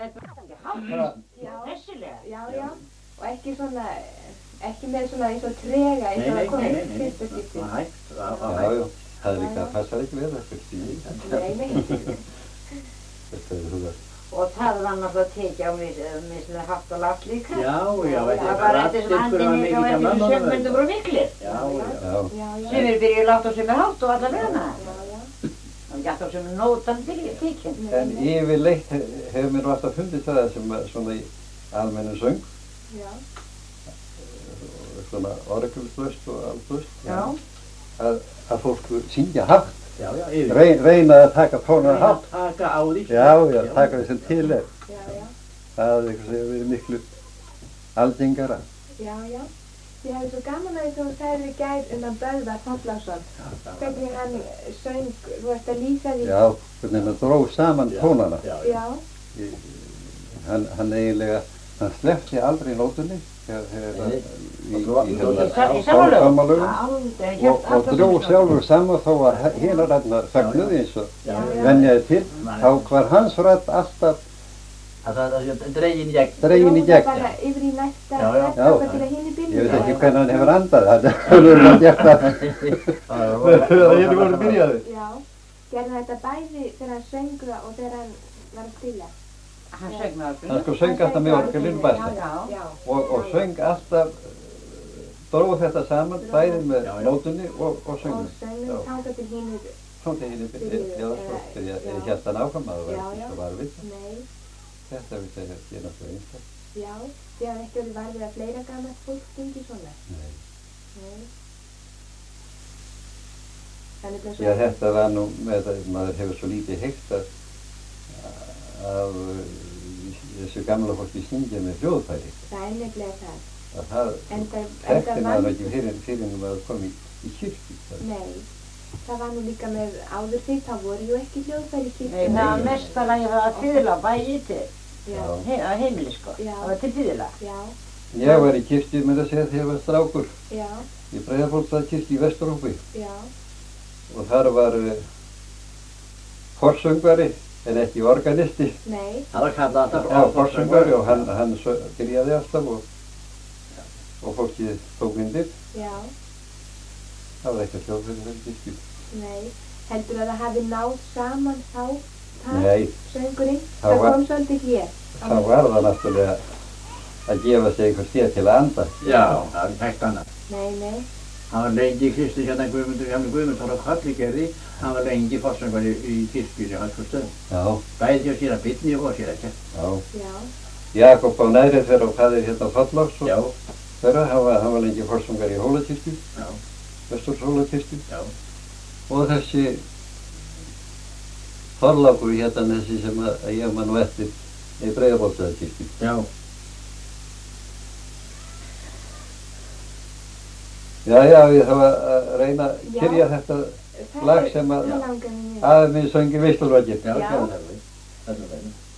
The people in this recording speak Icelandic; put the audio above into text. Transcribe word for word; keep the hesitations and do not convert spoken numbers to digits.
Bara Hressilega. Já, já. Og ekki svona, ekki með svona eins og trega eins og það komið fyrsta skipti. Það er hægt. Já, já. Það er líka, það passar ekki við þetta stíði. Nei, nei. Þetta er þú veist. Og það var náttúrulega tekið á mislega haft og látt líka. Já, já, Það var eftir sem handinni og eftir sem sömmundu voru miklir. Já, já. Já. Já, já. Sumir byrjuðu látt og sumir hátt og alla vegna. Já, já. Það var alltaf sem nótan tekinn. En yfirleitt hefur mér alltaf fundið það sem svona í almennu söng, Já. svona orgelslaust og allslaust, Já. að, að fólk syngja hátt, Já, já, yfir. Rey, reyna að taka tónana Reyna að hátt. taka á því. Já, já, taka því sem til er. Já, já. Það er eitthvað sem hefur verið miklu algengara. Já, já. Ég hefði svo gaman að því þú sagðir í gær um að Böðvar Þorláksson. Hvernig hann söng, þú ert að lýsa því. Já, hvernig hann dróð saman tónana. Já, já. Já. Í- Hann, hann eiginlega, hann sleppti aldrei nótunni þegar þegar Nei. í, í, Og- í, og- hérna Í samanlögum. sámalögum Aldrei, og, hélt og alltaf dró svona. sjálfur saman þó að hinar ræðnar þögnuði eins og Já, já. venjaði til, þá var hans rætt alltaf Það er dregin í gegn. dregin í Dróðu gegn. bara yfir í næsta Já, já. þátt til að hinni Ég byrja. veit ekki hvernig hann hefur andað, það er verið að gert það. Það er voru byrjaði. Já. Gerði þetta bæði þegar hann söng það og þegar hann var að spila. Hann söng með Hann alveg. sko söng alltaf með orgelinu bæsta Já, já. Já. og, og söng alltaf, dróð þetta saman, bæði með Já, já. nótunni og, og Og söngum. söngum Já. þangað til hinni. Svona til henni byrjaði, já, svo, þegar ég Já. hélt hann áfram að það Já, var ekki já. svo var við. Nei. Þetta við segja að ég náttúrulega einstak. Já. Þið hafði ekki orðið varðið að fleira gammalt fólk syngi svona. Nei. Nei. Þannig að Já, þetta var nú með að maður hefur svo lítið heyrt að af uh, þessu gamla fólki syngja með hljóðfæri. það er nefnilega það. Að það Enda, þekkti enda maður vann, ekki fyrir, fyrir en maður kom í, í kirkju. nei, það var nú líka með áður því, það voru ju ekki hljóðfæri í Nei, kirkjunni. það var mest að lagi að fiðla bæði til Já, he að heimili sko. Já. Það var til fiðla. já, Ég var í kirkju með að segja þegar ég var strákur já, í Breiðabólstaðarkirkju í Vesturhópi já, og þar var uh, forsöngvari en ekki organisti. nei, Það var kallað alltaf Já, forsöngvari og hann, hann sö- byrjaði alltaf og, og fólkið tók myndir. já, Það var eitthvað hljóðfæri þar í kirkju. nei. Heldur að það hafi náð saman þá, það, Nei, söngurinn? Það Það var- kom svolítið hér. þá var það náttúrulega að gefa sig einhver stéð til að anda. Já, það er ekki hægt annað. Nei, nei, Hann var lengi í Kristi hérna Guðmundur, hérna Guðmundur á Kalligerði, hann var lengi fórsöngvari í kirkjunni á Hallsfjörðstöðum. Já, Bæði hjá síra Bitni og sér ekki. já. já, Jakob á Neðri þeirra og faðir hérna Þorláks og Já, þeirra, hann var, hann var lengi forsöngari í Hólakirkju, já, Vesturhólakirkju. já. Og þessi Þorlákur hérna þessi sem að, að ég man nú eftir í Breiðabólstaðarkirkju. Já, Já, já, ég þarf að reyna að Já. kyrja þetta það lag er- sem að það langar mér. aðeins söng í Veistluvakir. já, Já. það er það. Það er það.